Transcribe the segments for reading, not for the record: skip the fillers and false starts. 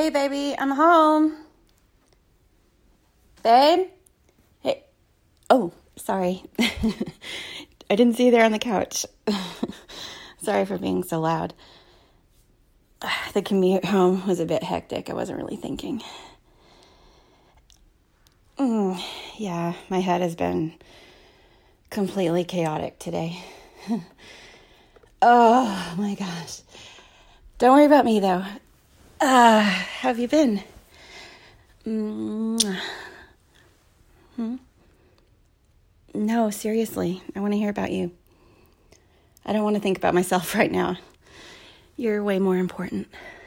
Hey, baby, I'm home. Babe? Hey. Oh, sorry. I didn't see you there on the couch. Sorry for being so loud. The commute home was a bit hectic. I wasn't really thinking. Yeah, my head has been completely chaotic today. Oh, my gosh. Don't worry about me, though. How have you been? No, seriously. I want to hear about you. I don't want to think about myself right now. You're way more important.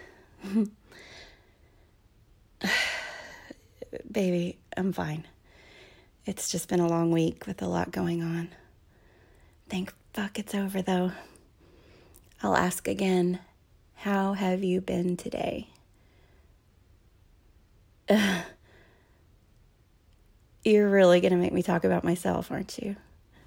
Baby, I'm fine. It's just been a long week with a lot going on. Thank fuck it's over, though. I'll ask again. How have you been today? You're really going to make me talk about myself, aren't you?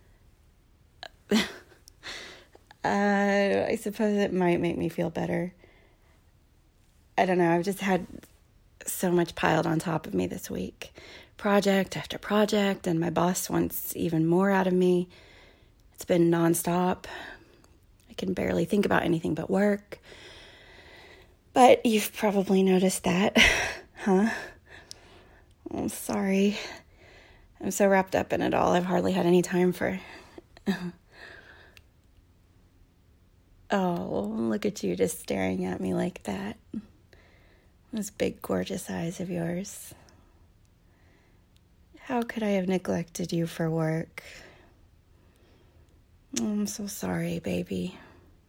I suppose it might make me feel better. I don't know. I've just had so much piled on top of me this week. Project after project, and my boss wants even more out of me. It's been nonstop. I can barely think about anything but work. But you've probably noticed that, huh? I'm sorry. I'm so wrapped up in it all, I've hardly had any time for... Oh, look at you just staring at me like that. Those big, gorgeous eyes of yours. How could I have neglected you for work? I'm so sorry, baby.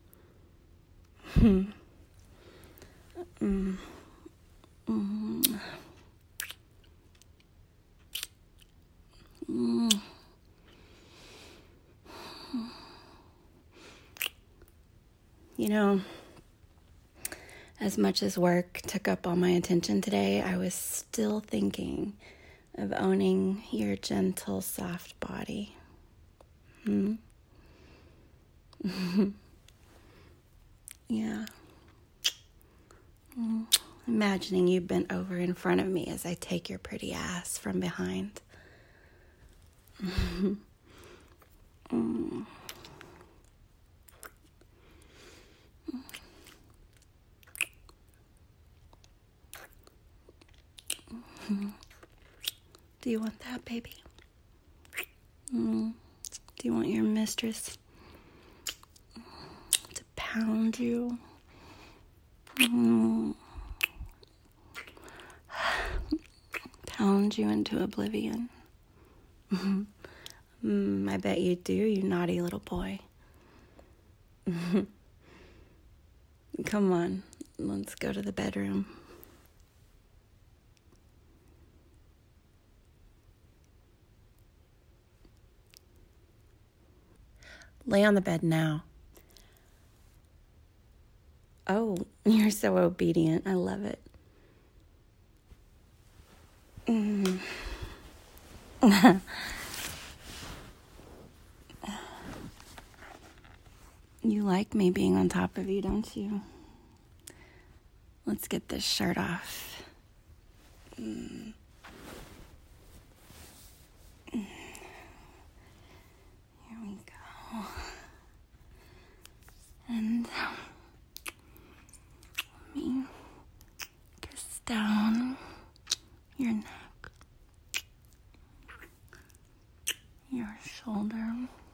You know, as much as work took up all my attention today, I was still thinking of owning your gentle, soft body. Yeah. Imagining you bent over in front of me as I take your pretty ass from behind. Do you want that, baby? Do you want your mistress to pound you? Pound you into oblivion? I bet you do, you naughty little boy. Come on, let's go to the bedroom. Lay on the bed now. Oh, you're so obedient. I love it. You like me being on top of you, don't you? Let's get this shirt off. Here we go. And let me kiss down your neck, your shoulder,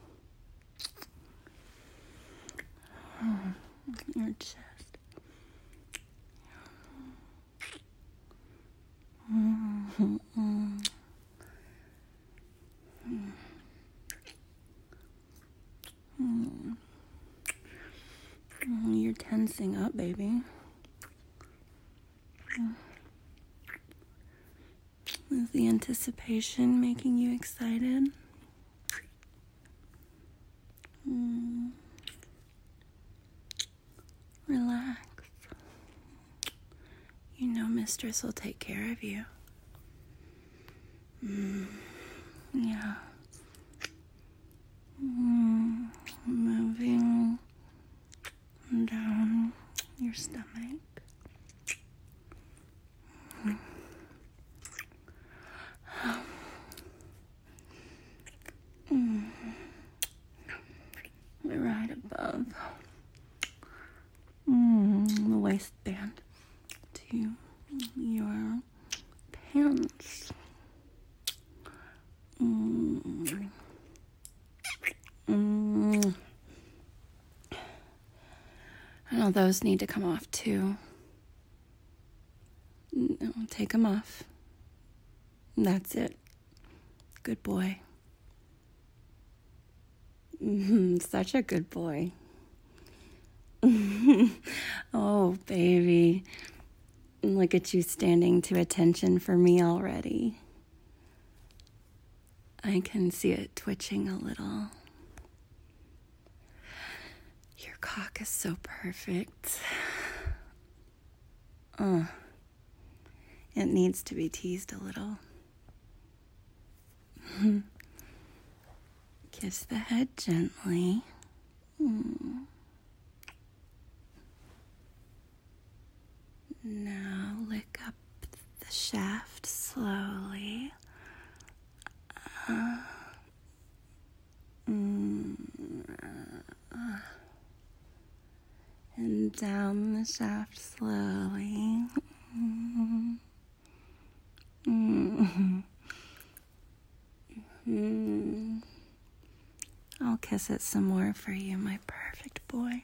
your chest. You're tensing up, baby. Is the anticipation making you excited? Relax. You know mistress will take care of you. Yeah. Moving down your stomach. above the waistband to your pants. I know those need to come off too. Take them off. That's it. Good boy. Such a good boy. Oh, baby. Look at you standing to attention for me already. I can see it twitching a little. Your cock is so perfect. It needs to be teased a little. Kiss the head gently. Now lick up the shaft slowly. And down the shaft slowly. I'll kiss it some more for you, my perfect boy.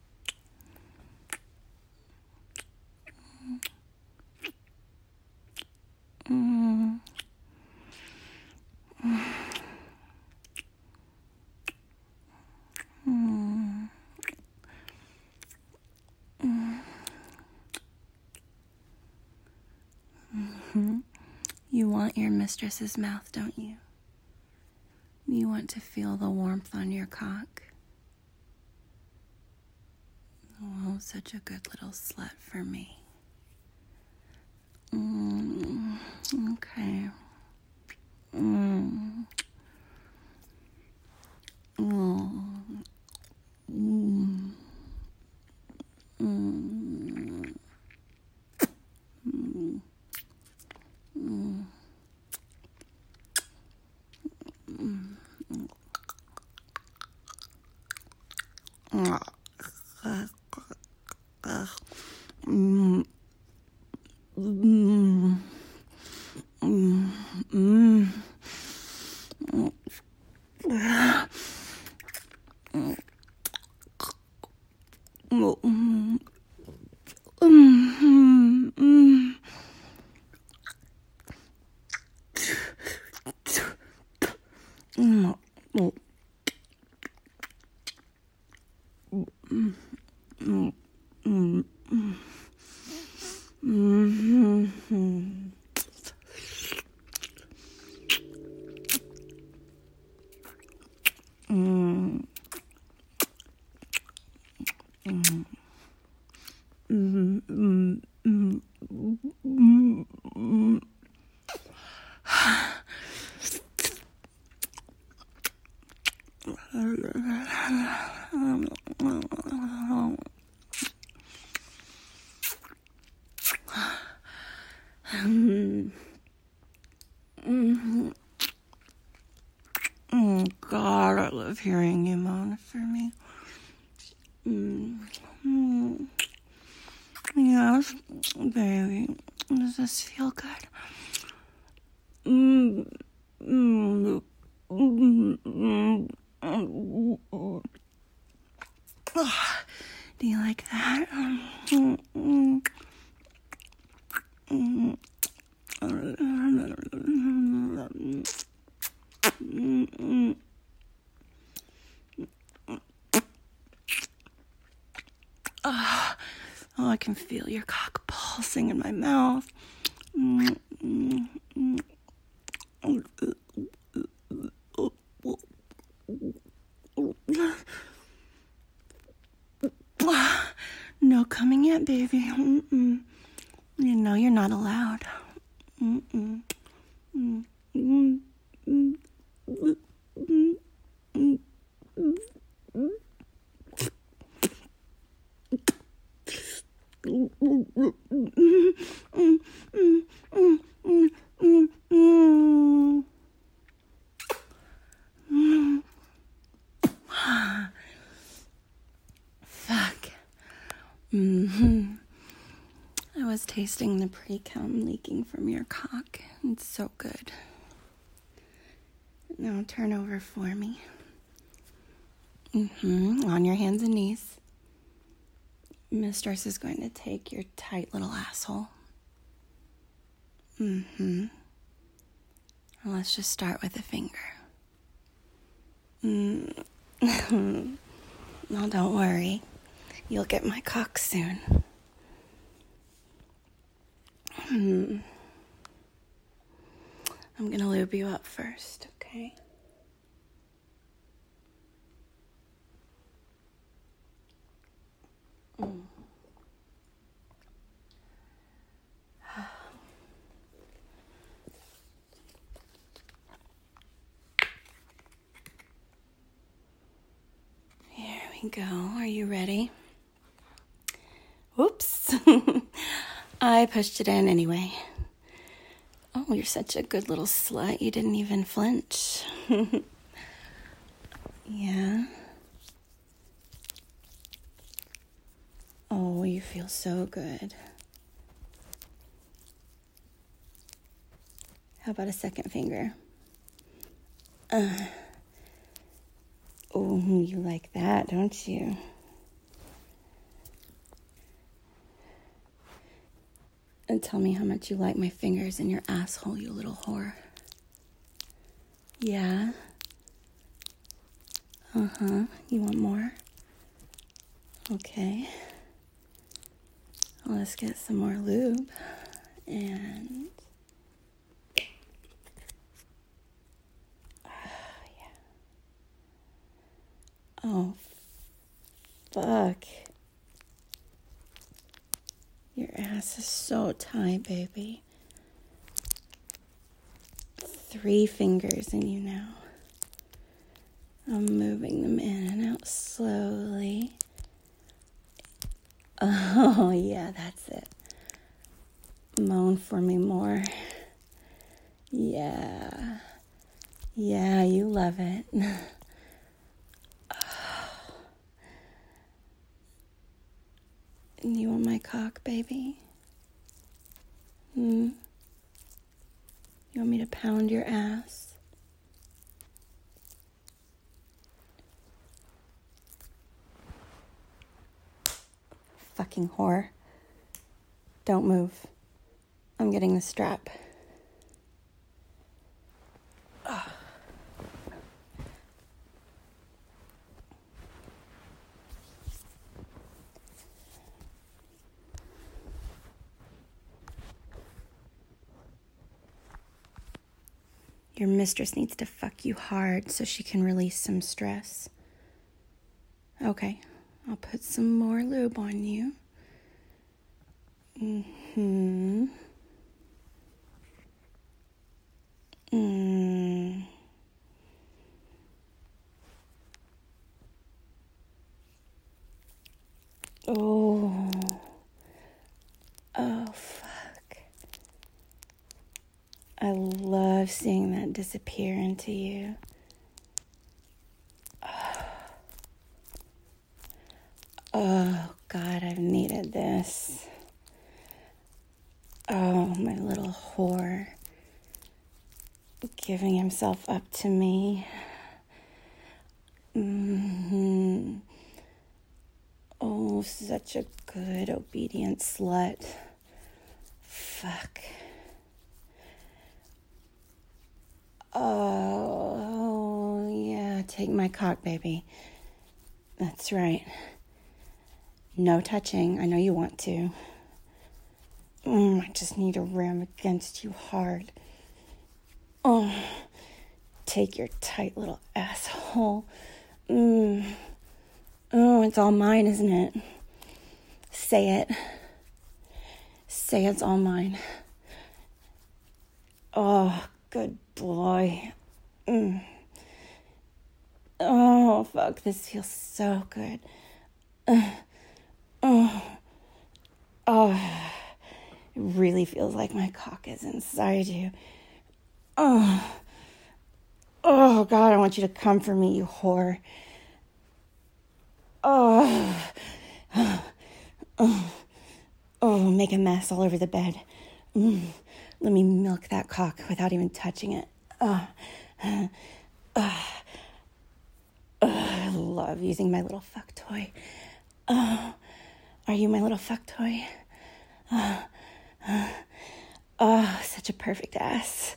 You want your mistress's mouth, don't you? You want to feel the warmth on your cock. Oh, such a good little slut for me. Okay. Oh, God, I love hearing you moan for me. Yes, baby. Does this feel good? Do you like that? Oh, I can feel your cock pulsing in my mouth. No coming yet, baby. You know you're not allowed. Mm-hmm. I was tasting the pre-cum leaking from your cock. It's so good. Now turn over for me. On your hands and knees. Mistress is going to take your tight little asshole. Well, let's just start with a finger. No, don't worry. You'll get my cock soon. I'm gonna lube you up first, okay? Here we go. Are you ready? Oops. I pushed it in anyway. Oh, you're such a good little slut. You didn't even flinch. Yeah. Oh, you feel so good. How about a second finger? Oh, you like that, don't you? And tell me how much you like my fingers in your asshole, you little whore. Yeah? You want more? Okay. Well, let's get some more lube. And... yeah. Oh, fuck. Your ass is so tight, baby. 3 fingers in you now. I'm moving them in and out slowly. Oh, yeah, that's it. Moan for me more. Yeah. Yeah, you love it. You want my cock, baby? You want me to pound your ass? Fucking whore. Don't move. I'm getting the strap. Your mistress needs to fuck you hard so she can release some stress. Okay, I'll put some more lube on you. Oh, fuck. I love seeing that disappear into you. Oh, God, I've needed this. Oh, my little whore. Giving himself up to me. Oh, such a good, obedient slut. Fuck. Oh, yeah, take my cock, baby. That's right. No touching. I know you want to. I just need to ram against you hard. Oh, take your tight little asshole. Oh, it's all mine, isn't it? Say it. Say it's all mine. Oh, good boy. Oh, fuck, this feels so good. It really feels like my cock is inside you. Oh, God, I want you to come for me, you whore. Oh, make a mess all over the bed. Let me milk that cock without even touching it. I love using my little fuck toy. Are you my little fuck toy? Such a perfect ass.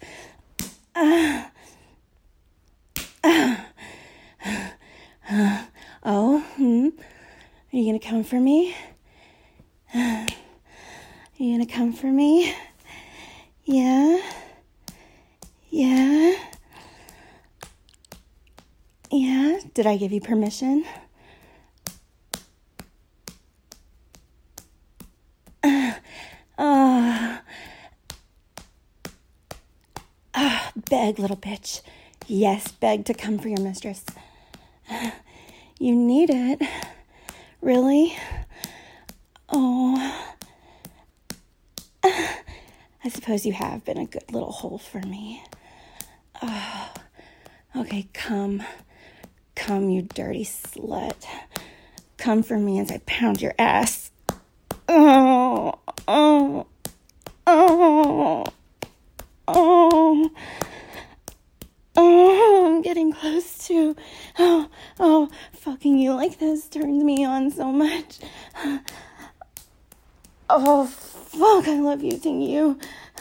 Are you gonna come for me? Are you gonna come for me? Yeah? Yeah? Yeah? Did I give you permission? Beg, little bitch. Yes, beg to come for your mistress. You need it. Really? Oh. I suppose you have been a good little hole for me. Oh. Okay, come. Come, you dirty slut. Come for me as I pound your ass. Oh. Oh. Oh. Oh. Oh, I'm getting close to. Oh, fucking you like this turns me on so much. Oh, fuck, I love using you.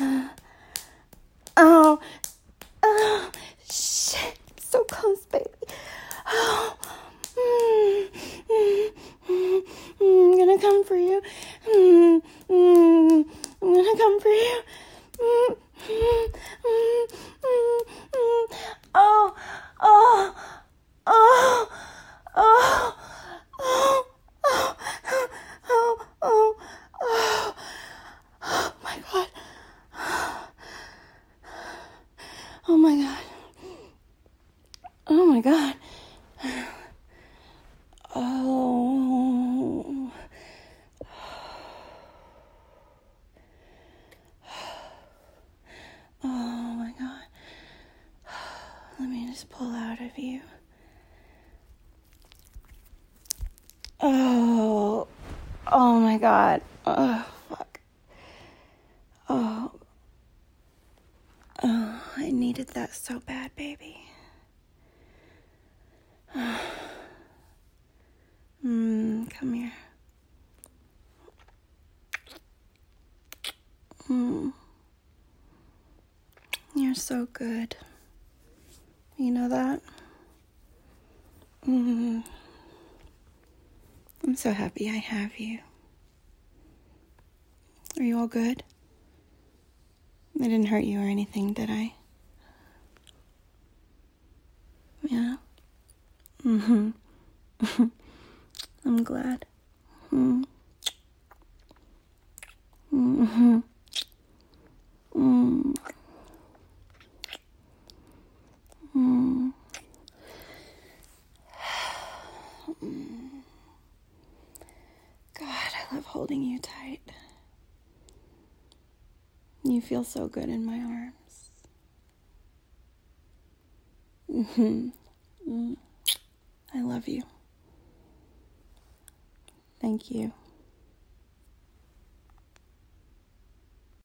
Oh, shit, so close, baby. Oh, I'm gonna come for you. I'm gonna come for you. Oh, oh, oh, oh, oh, oh, oh, oh, oh, oh, my God. Oh, my God. Oh, my God. Oh. Oh, my God. Let me just pull out of you. Oh. Oh, my God. Oh, fuck. Oh. Oh, I needed that so bad, baby. Come here. You're so good. You know that? I'm so happy I have you. Are you all good? I didn't hurt you or anything, did I? Yeah? I'm glad. God, I love holding you tight. You feel so good in my arms. I love you. Thank you.